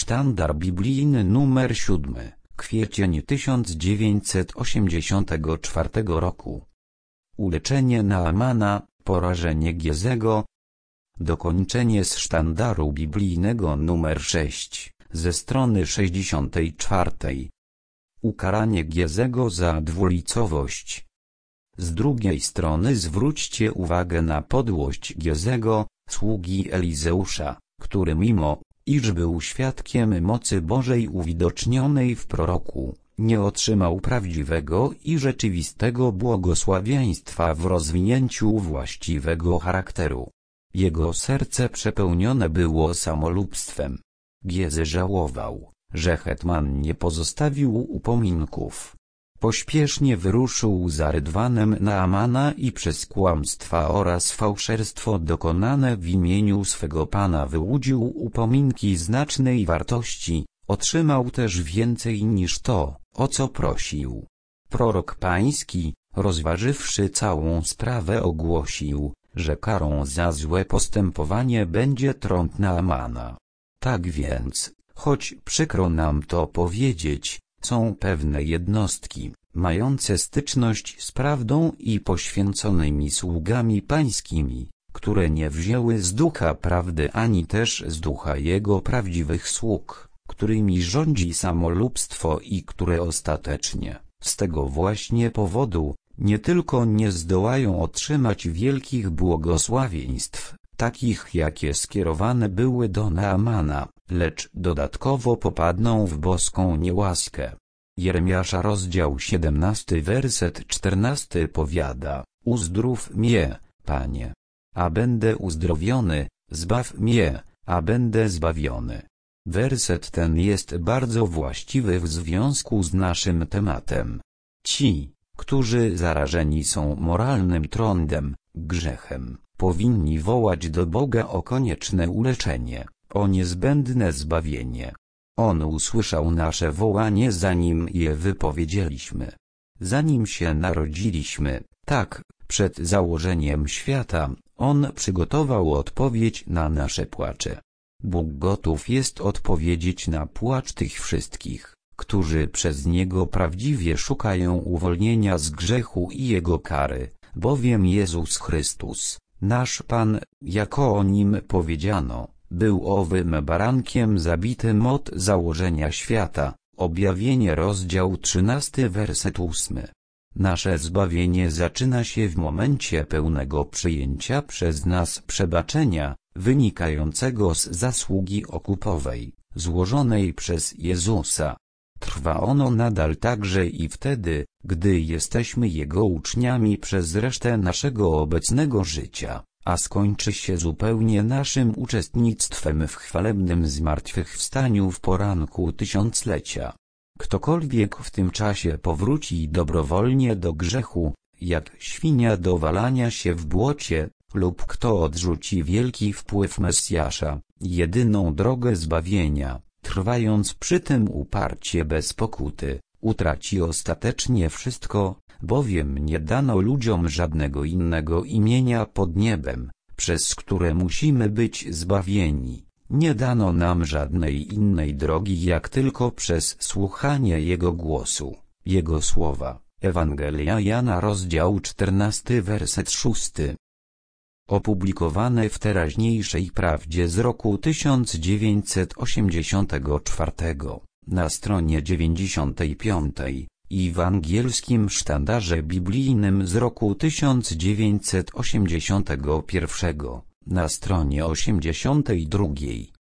Sztandar biblijny numer 7, kwiecień 1984 roku. Uleczenie Naamana, porażenie Giezego. Dokończenie z sztandaru biblijnego numer 6, ze strony 64. Ukaranie Giezego za dwulicowość. Z drugiej strony zwróćcie uwagę na podłość Giezego, sługi Elizeusza, który mimo, iż był świadkiem mocy Bożej uwidocznionej w proroku, nie otrzymał prawdziwego i rzeczywistego błogosławieństwa w rozwinięciu właściwego charakteru. Jego serce przepełnione było samolubstwem. Giezy żałował, że hetman nie pozostawił upominków. Pośpiesznie wyruszył za rydwanem Naamana i przez kłamstwa oraz fałszerstwo dokonane w imieniu swego pana wyłudził upominki znacznej wartości, otrzymał też więcej niż to, o co prosił. Prorok pański, rozważywszy całą sprawę, ogłosił, że karą za złe postępowanie będzie trąd Naamana. Tak więc, choć przykro nam to powiedzieć, są pewne jednostki, mające styczność z prawdą i poświęconymi sługami pańskimi, które nie wzięły z ducha prawdy ani też z ducha jego prawdziwych sług, którymi rządzi samolubstwo i które ostatecznie, z tego właśnie powodu, nie tylko nie zdołają otrzymać wielkich błogosławieństw, takich jakie skierowane były do Naamana, lecz dodatkowo popadną w boską niełaskę. Jeremiasza rozdział 17 werset 14 powiada: Uzdrów mnie, Panie, a będę uzdrowiony, zbaw mnie, a będę zbawiony. Werset ten jest bardzo właściwy w związku z naszym tematem. Ci, którzy zarażeni są moralnym trądem, grzechem, powinni wołać do Boga o konieczne uleczenie, o niezbędne zbawienie. On usłyszał nasze wołanie, zanim je wypowiedzieliśmy. Zanim się narodziliśmy, tak, przed założeniem świata, On przygotował odpowiedź na nasze płacze. Bóg gotów jest odpowiedzieć na płacz tych wszystkich, którzy przez Niego prawdziwie szukają uwolnienia z grzechu i Jego kary, bowiem Jezus Chrystus, nasz Pan, jako o Nim powiedziano, był owym barankiem zabitym od założenia świata. Objawienie rozdział 13 werset 8. Nasze zbawienie zaczyna się w momencie pełnego przyjęcia przez nas przebaczenia, wynikającego z zasługi okupowej, złożonej przez Jezusa. Trwa ono nadal także i wtedy, gdy jesteśmy Jego uczniami przez resztę naszego obecnego życia, a skończy się zupełnie naszym uczestnictwem w chwalebnym zmartwychwstaniu w poranku tysiąclecia. Ktokolwiek w tym czasie powróci dobrowolnie do grzechu, jak świnia do walania się w błocie, lub kto odrzuci wielki wpływ Mesjasza, jedyną drogę zbawienia, trwając przy tym uparcie bez pokuty, utraci ostatecznie wszystko, bowiem nie dano ludziom żadnego innego imienia pod niebem, przez które musimy być zbawieni. Nie dano nam żadnej innej drogi jak tylko przez słuchanie Jego głosu, Jego słowa. Ewangelia Jana rozdział 14 werset 6. Opublikowane w Teraźniejszej Prawdzie z roku 1984, na stronie 95, i w Angielskim Sztandarze Biblijnym z roku 1981, na stronie 82.